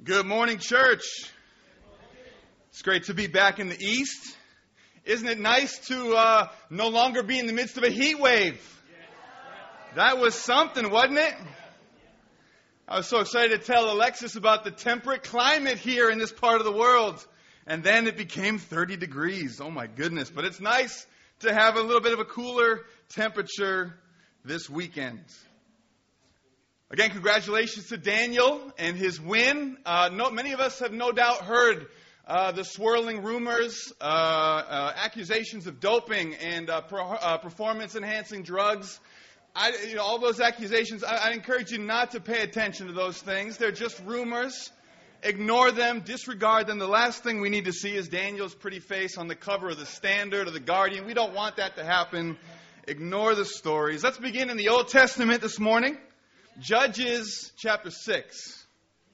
Good morning, church. It's great to be back in the East. Isn't it nice to no longer be in the midst of a heat wave? That was something, wasn't it? I was so excited to tell Alexis about the temperate climate here in this part of the world. And then it became 30 degrees. Oh my goodness. But it's nice to have a little bit of a cooler temperature this weekend. Again, congratulations to Daniel and his win. Many of us have no doubt heard the swirling rumors, accusations of doping and performance-enhancing drugs. All those accusations, I encourage you not to pay attention to those things. They're just rumors. Ignore them, disregard them. The last thing we need to see is Daniel's pretty face on the cover of the Standard or the Guardian. We don't want that to happen. Ignore the stories. Let's begin in the Old Testament this morning. Judges chapter 6.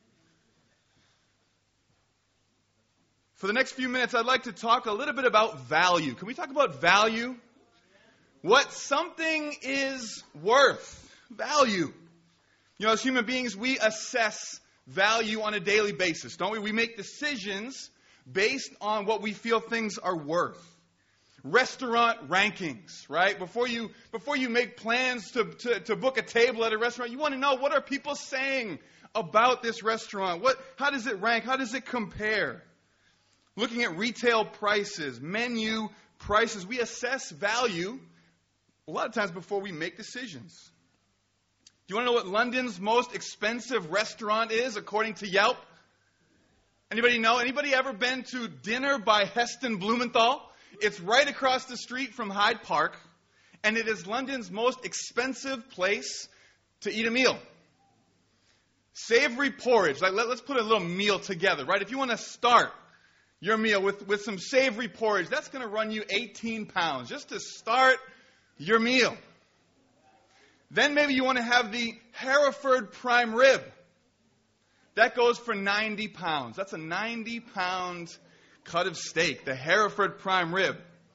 For the next few minutes, I'd like to talk a little bit about value. Can we talk about value? What something is worth. Value. As human beings, we assess value on a daily basis, don't we? We make decisions based on what we feel things are worth. Restaurant rankings, right? Before you make plans to book a table at a restaurant, you want to know, what are people saying about this restaurant? How does it rank? How does it compare? Looking at retail prices, menu prices, we assess value a lot of times before we make decisions. Do you want to know what London's most expensive restaurant is according to Yelp? Anybody know? Anybody ever been to Dinner by Heston Blumenthal? It's right across the street from Hyde Park, and it is London's most expensive place to eat a meal. Savory porridge. Let's put a little meal together, right? If you want to start your meal with some savory porridge, that's going to run you 18 pounds just to start your meal. Then maybe you want to have the Hereford prime rib. That goes for 90 pounds. That's a 90-pound cut of steak, the Hereford prime rib.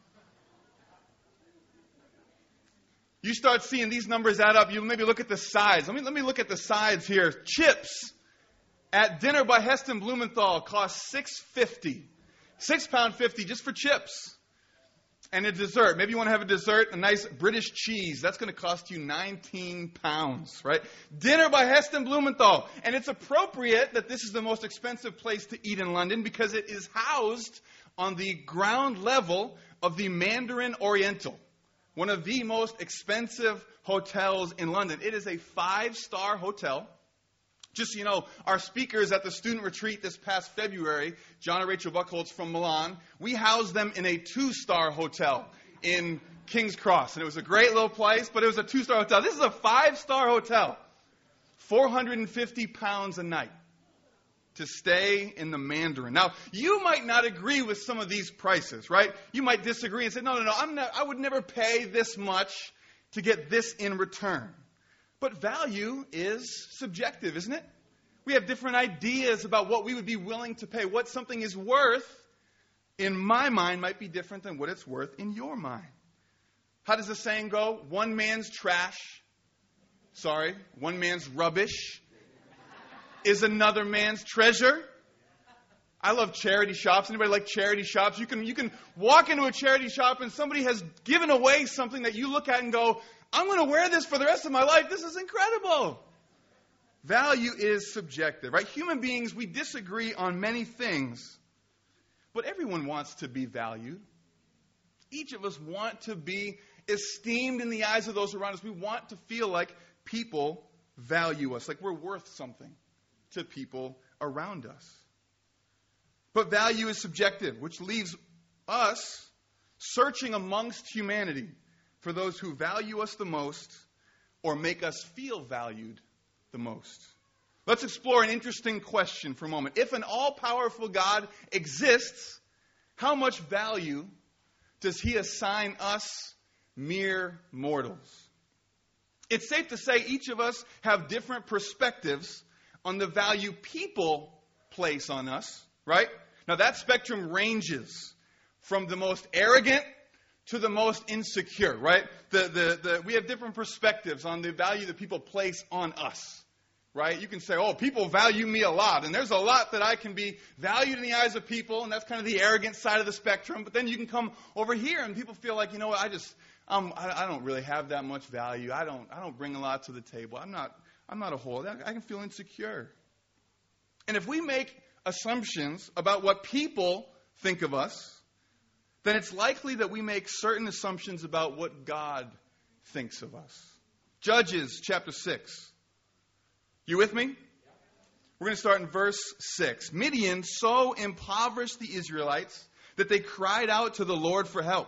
You start seeing these numbers add up. You maybe look at the sides. Let me look at the sides here. Chips at Dinner by Heston Blumenthal cost $6.50. £6.50 just for chips. And a dessert. Maybe you want to have a dessert, a nice British cheese. That's going to cost you 19 pounds, right? Dinner by Heston Blumenthal. And it's appropriate that this is the most expensive place to eat in London because it is housed on the ground level of the Mandarin Oriental, one of the most expensive hotels in London. It is a 5-star hotel. Just so you know, our speakers at the student retreat this past February, John and Rachel Buckholz from Milan, we housed them in a 2-star hotel in King's Cross. And it was a great little place, but it was a 2-star hotel. This is a 5-star hotel. 450 pounds a night to stay in the Mandarin. Now, you might not agree with some of these prices, right? You might disagree and say, no, I would never pay this much to get this in return. But value is subjective, isn't it? We have different ideas about what we would be willing to pay. What something is worth, in my mind, might be different than what it's worth in your mind. How does the saying go? One man's rubbish is another man's treasure. I love charity shops. Anybody like charity shops? You can walk into a charity shop and somebody has given away something that you look at and go, I'm going to wear this for the rest of my life. This is incredible. Value is subjective, right? Human beings, we disagree on many things, but everyone wants to be valued. Each of us want to be esteemed in the eyes of those around us. We want to feel like people value us, like we're worth something to people around us. But value is subjective, which leaves us searching amongst humanity for those who value us the most or make us feel valued the most. Let's explore an interesting question for a moment. If an all-powerful God exists, how much value does he assign us mere mortals? It's safe to say each of us have different perspectives on the value people place on us, right? Now that spectrum ranges from the most arrogant to the most insecure, right? We have different perspectives on the value that people place on us. right? You can say, oh, people value me a lot. And there's a lot that I can be valued in the eyes of people, and that's kind of the arrogant side of the spectrum. But then you can come over here, and people feel like, you know what, I don't really have that much value. I don't bring a lot to the table. I'm not a whole. I can feel insecure. And if we make assumptions about what people think of us, then it's likely that we make certain assumptions about what God thinks of us. Judges chapter 6. You with me? We're going to start in verse 6. Midian so impoverished the Israelites that they cried out to the Lord for help.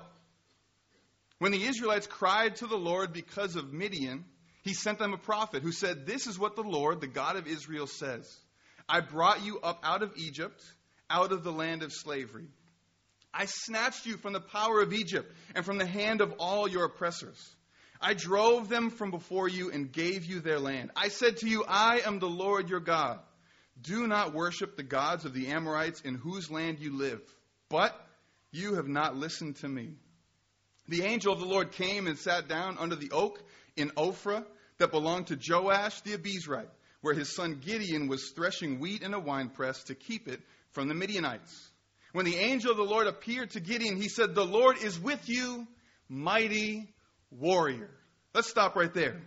When the Israelites cried to the Lord because of Midian, he sent them a prophet who said, "This is what the Lord, the God of Israel, says. I brought you up out of Egypt, out of the land of slavery. I snatched you from the power of Egypt and from the hand of all your oppressors. I drove them from before you and gave you their land. I said to you, I am the Lord your God. Do not worship the gods of the Amorites in whose land you live. But you have not listened to me." The angel of the Lord came and sat down under the oak in Ophrah that belonged to Joash the Abiezrite, where his son Gideon was threshing wheat in a winepress to keep it from the Midianites. When the angel of the Lord appeared to Gideon, he said, "The Lord is with you, mighty warrior." Let's stop right there.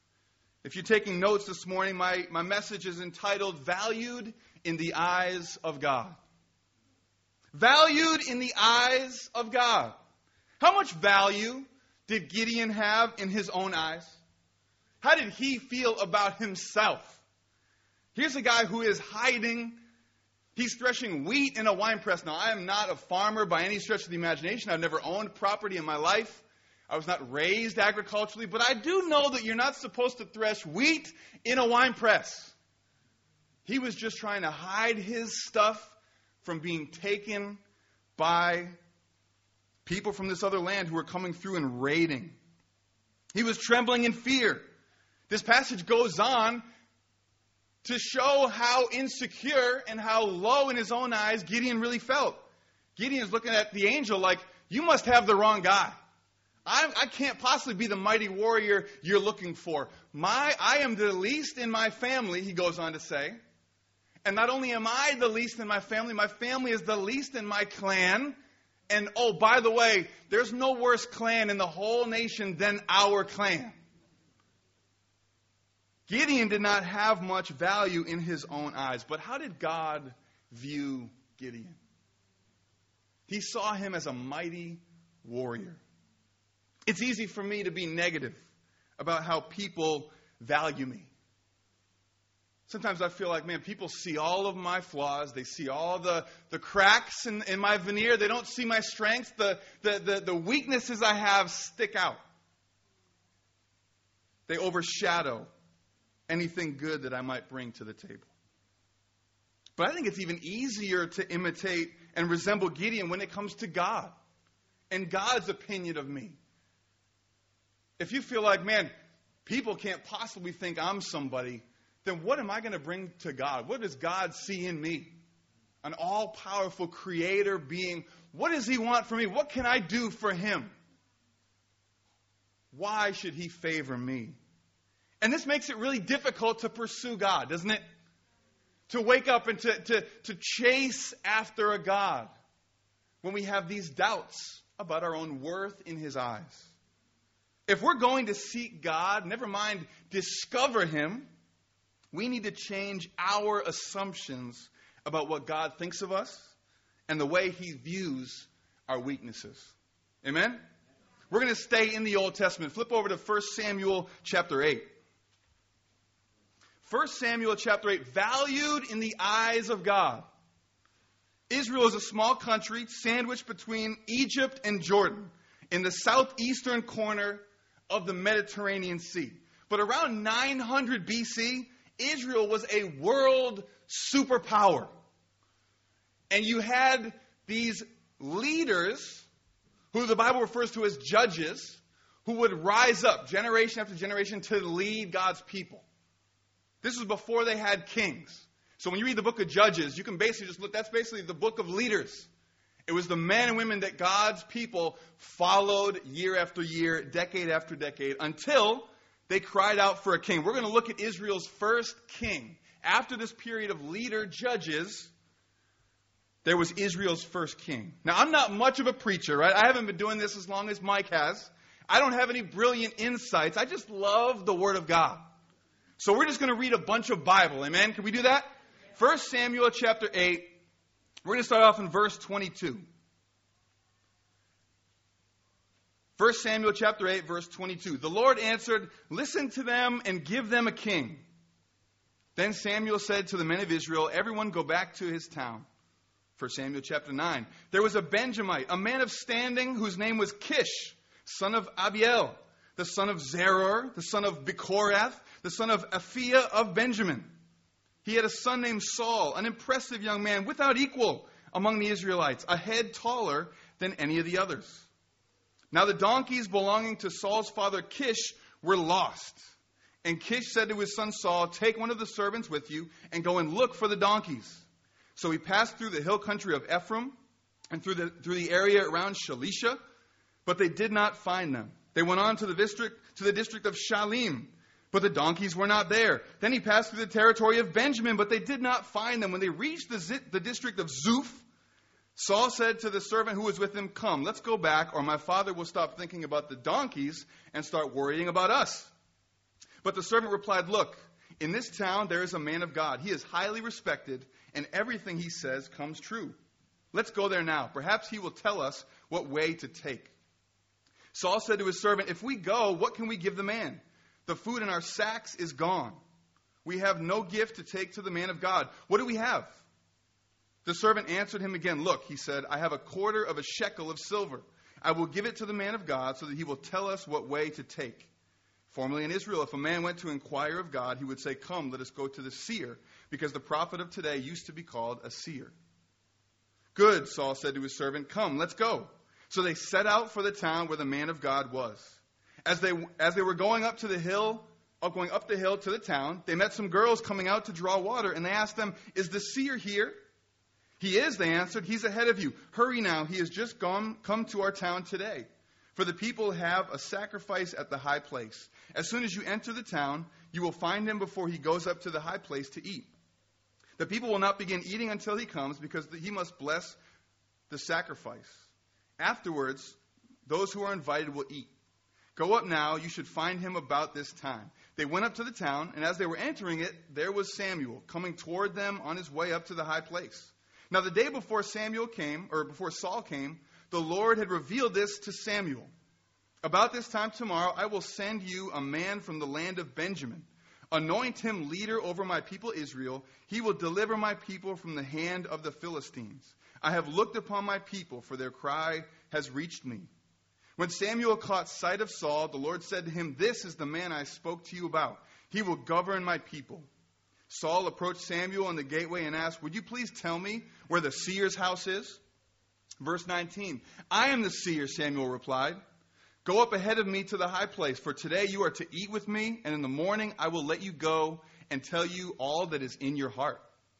If you're taking notes this morning, my message is entitled, Valued in the Eyes of God. Valued in the eyes of God. How much value did Gideon have in his own eyes? How did he feel about himself? Here's a guy who is hiding. He's threshing wheat in a winepress. Now, I am not a farmer by any stretch of the imagination. I've never owned property in my life. I was not raised agriculturally. But I do know that you're not supposed to thresh wheat in a winepress. He was just trying to hide his stuff from being taken by people from this other land who were coming through and raiding. He was trembling in fear. This passage goes on to show how insecure and how low in his own eyes Gideon really felt. Gideon is looking at the angel like, you must have the wrong guy. I can't possibly be the mighty warrior you're looking for. I am the least in my family, he goes on to say. And not only am I the least in my family is the least in my clan. And oh, by the way, there's no worse clan in the whole nation than our clan. Gideon did not have much value in his own eyes. But how did God view Gideon? He saw him as a mighty warrior. It's easy for me to be negative about how people value me. Sometimes I feel like, man, people see all of my flaws. They see all the cracks in my veneer. They don't see my strengths. The weaknesses I have stick out. They overshadow anything good that I might bring to the table. But I think it's even easier to imitate and resemble Gideon when it comes to God and God's opinion of me. If you feel like, man, people can't possibly think I'm somebody, then what am I going to bring to God? What does God see in me? An all-powerful creator being. What does he want from me? What can I do for him? Why should he favor me? And this makes it really difficult to pursue God, doesn't it? To wake up and to chase after a God when we have these doubts about our own worth in his eyes. If we're going to seek God, never mind discover him, we need to change our assumptions about what God thinks of us and the way he views our weaknesses. Amen? We're going to stay in the Old Testament. Flip over to 1 Samuel chapter 8. 1 Samuel chapter 8, valued in the eyes of God. Israel is a small country sandwiched between Egypt and Jordan in the southeastern corner of the Mediterranean Sea. But around 900 BC, Israel was a world superpower. And you had these leaders, who the Bible refers to as judges, who would rise up generation after generation to lead God's people. This was before they had kings. So when you read the book of Judges, you can basically just look, that's basically the book of leaders. It was the men and women that God's people followed year after year, decade after decade, until they cried out for a king. We're going to look at Israel's first king. After this period of leader judges, there was Israel's first king. Now, I'm not much of a preacher, right? I haven't been doing this as long as Mike has. I don't have any brilliant insights. I just love the Word of God. So we're just going to read a bunch of Bible. Amen? Can we do that? 1 Samuel chapter 8. We're going to start off in verse 22. 1 Samuel chapter 8, verse 22. The Lord answered, "Listen to them and give them a king." Then Samuel said to the men of Israel, "Everyone go back to his town." 1 Samuel chapter 9. There was a Benjamite, a man of standing, whose name was Kish, son of Abiel, the son of Zeror, the son of Bechorath, the son of Aphiah of Benjamin. He had a son named Saul, an impressive young man without equal among the Israelites, a head taller than any of the others. Now the donkeys belonging to Saul's father Kish were lost. And Kish said to his son Saul, "Take one of the servants with you and go and look for the donkeys." So he passed through the hill country of Ephraim and through the area around Shalisha, but they did not find them. They went on to the district of Shalim, but the donkeys were not there. Then he passed through the territory of Benjamin, but they did not find them. When they reached the district of Zuph, Saul said to the servant who was with him, "Come, let's go back, or my father will stop thinking about the donkeys and start worrying about us." But the servant replied, "Look, in this town there is a man of God. He is highly respected, and everything he says comes true. Let's go there now. Perhaps he will tell us what way to take." Saul said to his servant, "If we go, what can we give the man? The food in our sacks is gone. We have no gift to take to the man of God. What do we have?" The servant answered him again. "Look," he said, "I have a quarter of a shekel of silver. I will give it to the man of God so that he will tell us what way to take." Formerly in Israel, if a man went to inquire of God, he would say, "Come, let us go to the seer," because the prophet of today used to be called a seer. "Good," Saul said to his servant, "come, let's go." So they set out for the town where the man of God was. As they were going up the hill to the town, they met some girls coming out to draw water, and they asked them, "Is the seer here?" "He is," they answered. "He's ahead of you. Hurry now, he has just come to our town today. For the people have a sacrifice at the high place. As soon as you enter the town, you will find him before he goes up to the high place to eat. The people will not begin eating until he comes, because he must bless the sacrifice. Afterwards, those who are invited will eat. Go up now, you should find him about this time." They went up to the town, and as they were entering it, there was Samuel coming toward them on his way up to the high place. Now the day before Saul came, the Lord had revealed this to Samuel. "About this time tomorrow, I will send you a man from the land of Benjamin. Anoint him leader over my people Israel. He will deliver my people from the hand of the Philistines. I have looked upon my people, for their cry has reached me." When Samuel caught sight of Saul, the Lord said to him, "This is the man I spoke to you about. He will govern my people." Saul approached Samuel in the gateway and asked, "Would you please tell me where the seer's house is?" Verse 19, "I am the seer," Samuel replied. "Go up ahead of me to the high place, for today you are to eat with me, and in the morning I will let you go and tell you all that is in your heart.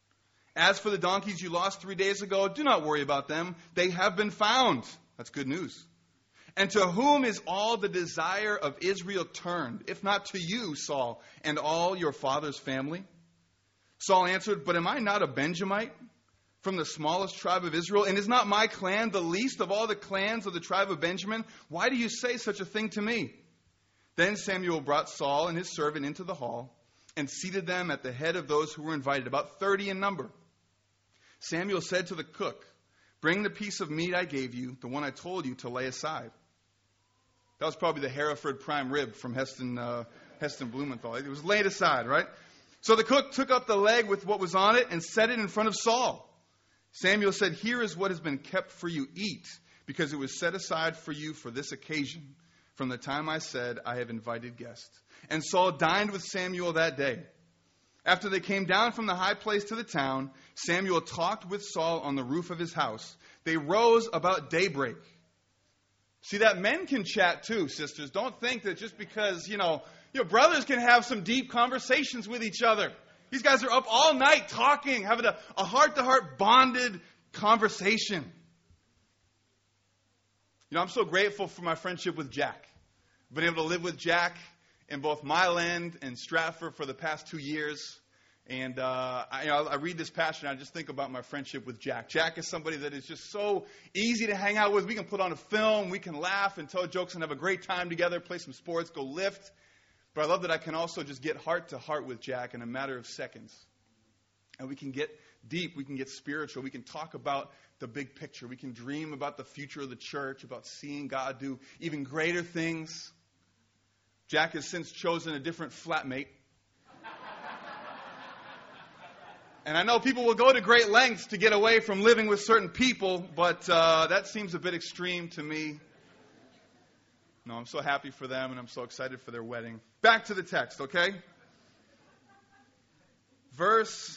As for the donkeys you lost 3 days ago, do not worry about them. They have been found." That's good news. "And to whom is all the desire of Israel turned, if not to you, Saul, and all your father's family?" Saul answered, "But am I not a Benjamite from the smallest tribe of Israel? And is not my clan the least of all the clans of the tribe of Benjamin? Why do you say such a thing to me?" Then Samuel brought Saul and his servant into the hall and seated them at the head of those who were invited, about 30 in number. Samuel said to the cook, "Bring the piece of meat I gave you, the one I told you to lay aside." That was probably the Hereford prime rib from Heston Blumenthal. It was laid aside, right? So the cook took up the leg with what was on it and set it in front of Saul. Samuel said, "Here is what has been kept for you. Eat, because it was set aside for you for this occasion, from the time I said, 'I have invited guests.'" And Saul dined with Samuel that day. After they came down from the high place to the town, Samuel talked with Saul on the roof of his house. They rose about daybreak. See, that men can chat too, sisters. Don't think that just because, your brothers can have some deep conversations with each other. These guys are up all night talking, having a heart-to-heart bonded conversation. I'm so grateful for my friendship with Jack. I've been able to live with Jack in both Mile End and Stratford for the past 2 years. And I read this passage, and I just think about my friendship with Jack. Jack is somebody that is just so easy to hang out with. We can put on a film, we can laugh and tell jokes and have a great time together, play some sports, go lift. But I love that I can also just get heart to heart with Jack in a matter of seconds. And we can get deep, we can get spiritual, we can talk about the big picture. We can dream about the future of the church, about seeing God do even greater things. Jack has since chosen a different flatmate. And I know people will go to great lengths to get away from living with certain people, but that seems a bit extreme to me. No, I'm so happy for them, and I'm so excited for their wedding. Back to the text, okay? Verse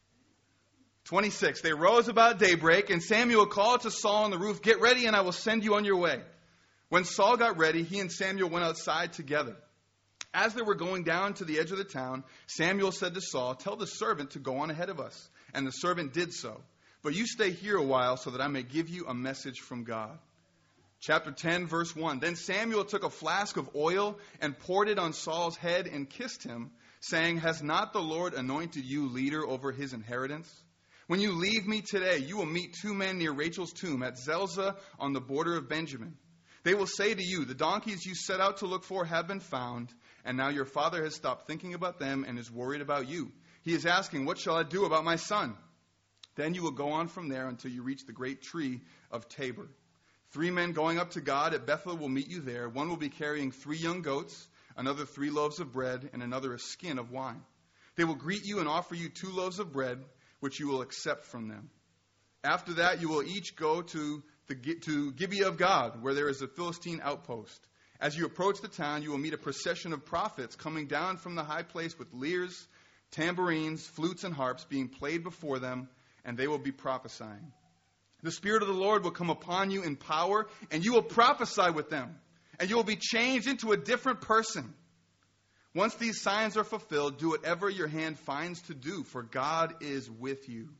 26. They rose about daybreak, and Samuel called to Saul on the roof, "Get ready, and I will send you on your way." When Saul got ready, he and Samuel went outside together. As they were going down to the edge of the town, Samuel said to Saul, "Tell the servant to go on ahead of us." And the servant did so. "But you stay here a while so that I may give you a message from God." Chapter 10, verse 1. Then Samuel took a flask of oil and poured it on Saul's head and kissed him, saying, "Has not the Lord anointed you leader over his inheritance? When you leave me today, you will meet 2 men near Rachel's tomb at Zelzah on the border of Benjamin. They will say to you, 'The donkeys you set out to look for have been found.' And now your father has stopped thinking about them and is worried about you. He is asking, 'What shall I do about my son?' Then you will go on from there until you reach the great tree of Tabor. 3 men going up to God at Bethel will meet you there. One will be carrying 3 young goats, another 3 loaves of bread, and another a skin of wine. They will greet you and offer you 2 loaves of bread, which you will accept from them. After that, you will each go to Gibeah of God, where there is a Philistine outpost. As you approach the town, you will meet a procession of prophets coming down from the high place with lyres, tambourines, flutes, and harps being played before them, and they will be prophesying. The Spirit of the Lord will come upon you in power, and you will prophesy with them, and you will be changed into a different person. Once these signs are fulfilled, do whatever your hand finds to do, for God is with you.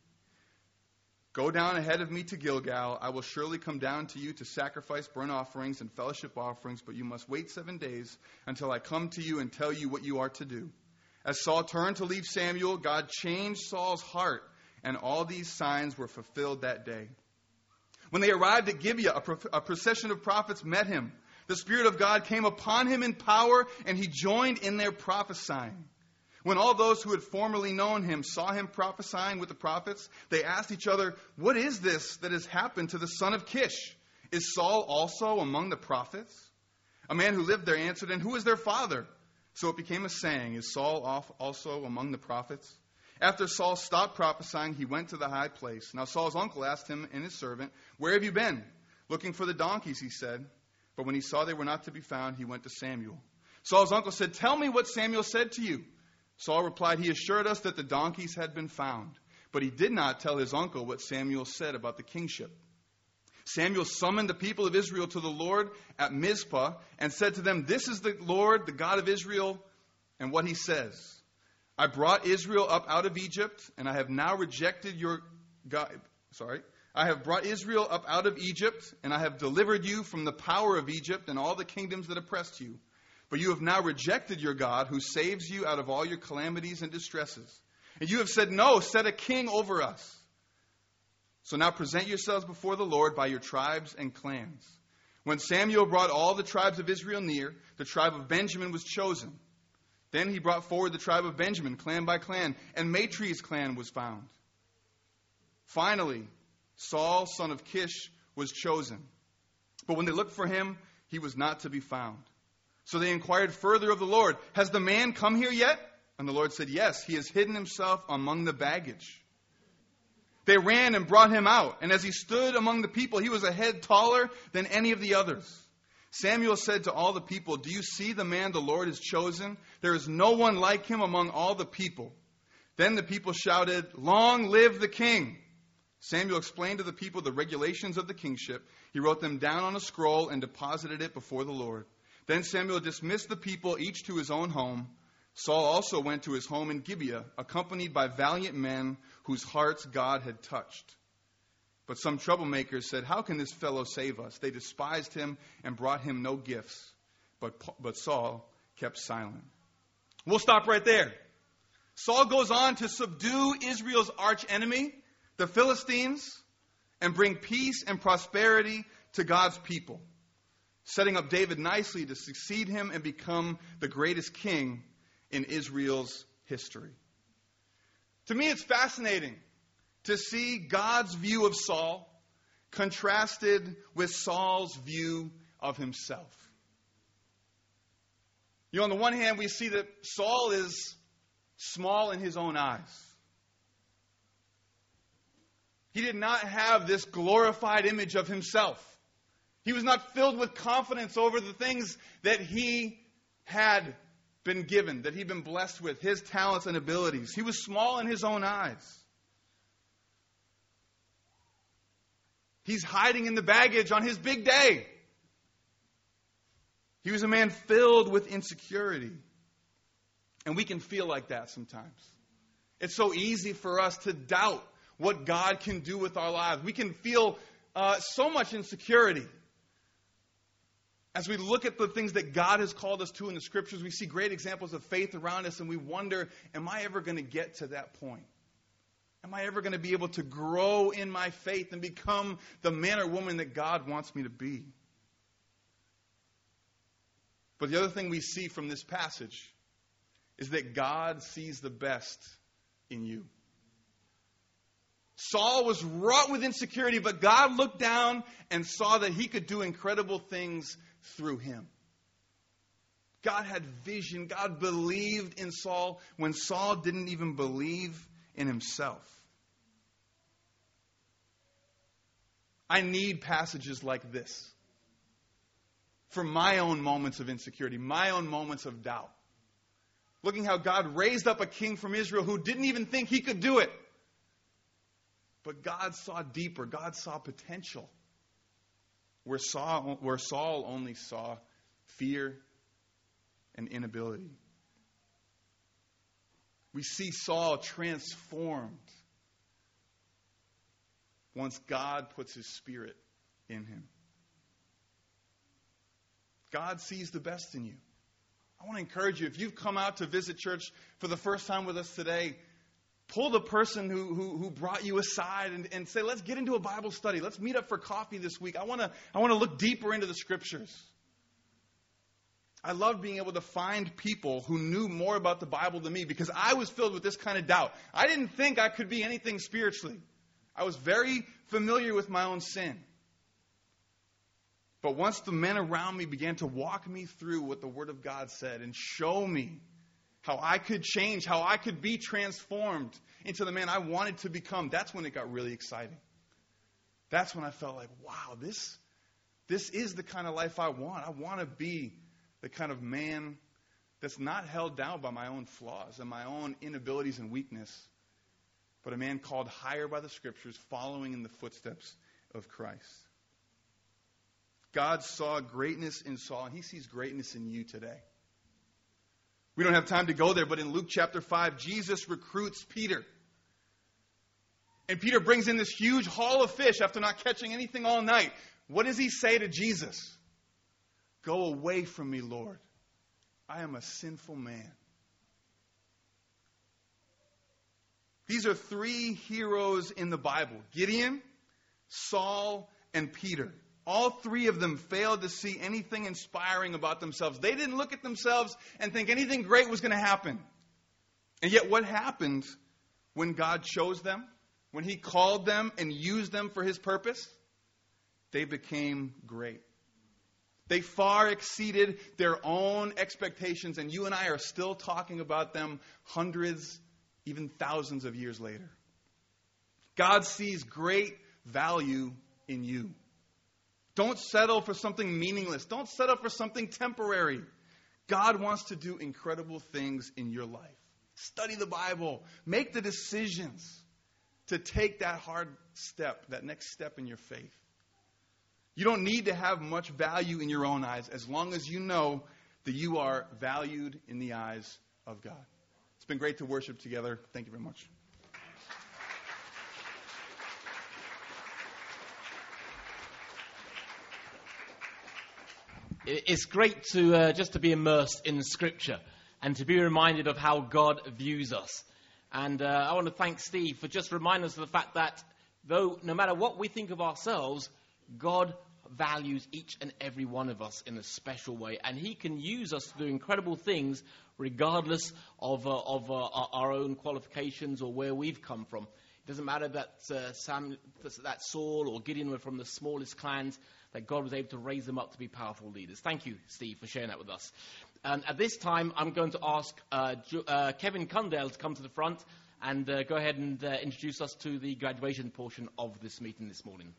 Go down ahead of me to Gilgal. I will surely come down to you to sacrifice burnt offerings and fellowship offerings, but you must wait 7 days until I come to you and tell you what you are to do." As Saul turned to leave Samuel, God changed Saul's heart, and all these signs were fulfilled that day. When they arrived at Gibeah, a procession of prophets met him. The Spirit of God came upon him in power, and he joined in their prophesying. When all those who had formerly known him saw him prophesying with the prophets, they asked each other, "What is this that has happened to the son of Kish? Is Saul also among the prophets?" A man who lived there answered, "And who is their father?" So it became a saying, "Is Saul also among the prophets?" After Saul stopped prophesying, he went to the high place. Now Saul's uncle asked him and his servant, "Where have you been?" "Looking for the donkeys," he said. But when he saw they were not to be found, he went to Samuel. Saul's uncle said, "Tell me what Samuel said to you." Saul replied, "He assured us that the donkeys had been found." But he did not tell his uncle what Samuel said about the kingship. Samuel summoned the people of Israel to the Lord at Mizpah and said to them, "This is the Lord, the God of Israel, and what he says. I brought Israel up out of Egypt, and I have now rejected your God. I have brought Israel up out of Egypt, and I have delivered you from the power of Egypt and all the kingdoms that oppressed you. But you have now rejected your God, who saves you out of all your calamities and distresses. And you have said, 'No, set a king over us.' So now present yourselves before the Lord by your tribes and clans." When Samuel brought all the tribes of Israel near, the tribe of Benjamin was chosen. Then he brought forward the tribe of Benjamin, clan by clan, and Matri's clan was found. Finally, Saul, son of Kish, was chosen. But when they looked for him, he was not to be found. So they inquired further of the Lord, "Has the man come here yet?" And the Lord said, "Yes, he has hidden himself among the baggage." They ran and brought him out, and as he stood among the people, he was a head taller than any of the others. Samuel said to all the people, "Do you see the man the Lord has chosen? There is no one like him among all the people." Then the people shouted, "Long live the king!" Samuel explained to the people the regulations of the kingship. He wrote them down on a scroll and deposited it before the Lord. Then Samuel dismissed the people, each to his own home. Saul also went to his home in Gibeah, accompanied by valiant men whose hearts God had touched. But some troublemakers said, "How can this fellow save us?" They despised him and brought him no gifts. But Saul kept silent. We'll stop right there. Saul goes on to subdue Israel's archenemy, the Philistines, and bring peace and prosperity to God's people, setting up David nicely to succeed him and become the greatest king in Israel's history. To me, it's fascinating to see God's view of Saul contrasted with Saul's view of himself. On the one hand, we see that Saul is small in his own eyes. He did not have this glorified image of himself. He was not filled with confidence over the things that he had been given, that he'd been blessed with, his talents and abilities. He was small in his own eyes. He's hiding in the baggage on his big day. He was a man filled with insecurity. And we can feel like that sometimes. It's so easy for us to doubt what God can do with our lives. We can feel so much insecurity. As we look at the things that God has called us to in the Scriptures, we see great examples of faith around us, and we wonder, am I ever going to get to that point? Am I ever going to be able to grow in my faith and become the man or woman that God wants me to be? But the other thing we see from this passage is that God sees the best in you. Saul was wrought with insecurity, but God looked down and saw that he could do incredible things through him. God had vision. God believed in Saul when Saul didn't even believe in himself. I need passages like this for my own moments of insecurity, my own moments of doubt. Looking how God raised up a king from Israel who didn't even think he could do it. But God saw deeper. God saw potential. Where Saul only saw fear and inability. We see Saul transformed once God puts his Spirit in him. God sees the best in you. I want to encourage you, if you've come out to visit church for the first time with us today, pull the person who brought you aside and say, let's get into a Bible study. Let's meet up for coffee this week. I want to look deeper into the Scriptures. I love being able to find people who knew more about the Bible than me because I was filled with this kind of doubt. I didn't think I could be anything spiritually. I was very familiar with my own sin. But once the men around me began to walk me through what the Word of God said and show me how I could change, how I could be transformed into the man I wanted to become, that's when it got really exciting. That's when I felt like, wow, this is the kind of life I want. I want to be the kind of man that's not held down by my own flaws and my own inabilities and weakness, but a man called higher by the Scriptures, following in the footsteps of Christ. God saw greatness in Saul, and he sees greatness in you today. We don't have time to go there, but in Luke chapter 5, Jesus recruits Peter. And Peter brings in this huge haul of fish after not catching anything all night. What does he say to Jesus? Go away from me, Lord. I am a sinful man. These are three heroes in the Bible: Gideon, Saul, and Peter. All three of them failed to see anything inspiring about themselves. They didn't look at themselves and think anything great was going to happen. And yet what happened when God chose them? When he called them and used them for his purpose? They became great. They far exceeded their own expectations, and you and I are still talking about them hundreds, even thousands of years later. God sees great value in you. Don't settle for something meaningless. Don't settle for something temporary. God wants to do incredible things in your life. Study the Bible. Make the decisions to take that hard step, that next step in your faith. You don't need to have much value in your own eyes as long as you know that you are valued in the eyes of God. It's been great to worship together. Thank you very much. It's great to just to be immersed in the Scripture and to be reminded of how God views us. And I want to thank Steve for just reminding us of the fact that though no matter what we think of ourselves, God values each and every one of us in a special way, and He can use us to do incredible things regardless of our own qualifications or where we've come from. It doesn't matter that that Saul or Gideon were from the smallest clans, that God was able to raise them up to be powerful leaders. Thank you, Steve, for sharing that with us. At this time, I'm going to ask Kevin Cundell to come to the front and go ahead and introduce us to the graduation portion of this meeting this morning.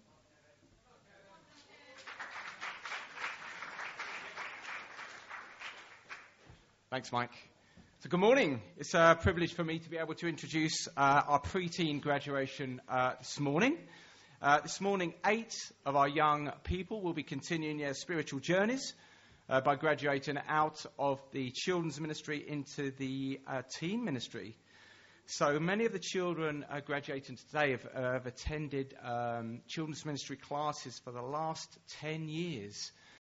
Thanks, Mike. So good morning. It's a privilege for me to be able to introduce our pre-teen graduation this morning. This morning, 8 of our young people will be continuing their spiritual journeys by graduating out of the children's ministry into the teen ministry. So many of the children graduating today have attended children's ministry classes for the last 10 years.